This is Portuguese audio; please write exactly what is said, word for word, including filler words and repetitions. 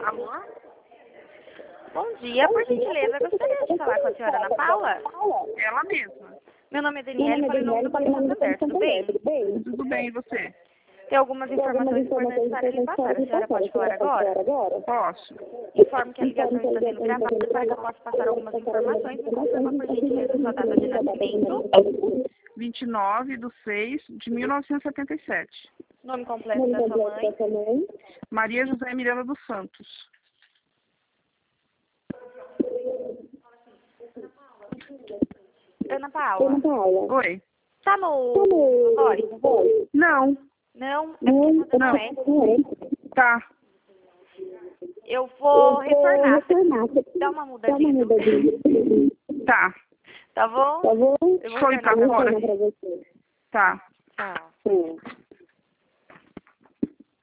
Alô? Bom dia, por gentileza, gostaria de falar com a senhora Ana Paula? Ela mesma. Meu nome é Daniela, falei no nome do Banco Santander, tudo bem? Tudo bem, e você? Tem algumas informações importantes para lhe passar. A senhora pode falar agora? Posso. Informo que a ligação está sendo gravada para que eu possa passar algumas informações. Me confirma, por gentileza, sua data de nascimento. vinte e nove de seis de mil novecentos e setenta e sete. Nome completo da sua mãe. Maria José Miranda dos Santos. Ana Paula. Oi. Tá no Voice? Não. Não? É porque não é. Tá. Eu vou retornar. Dá uma mudadinha. Tá. Tá bom? Eu vou Foi pra retornar fora. pra você. Tá. Tchau.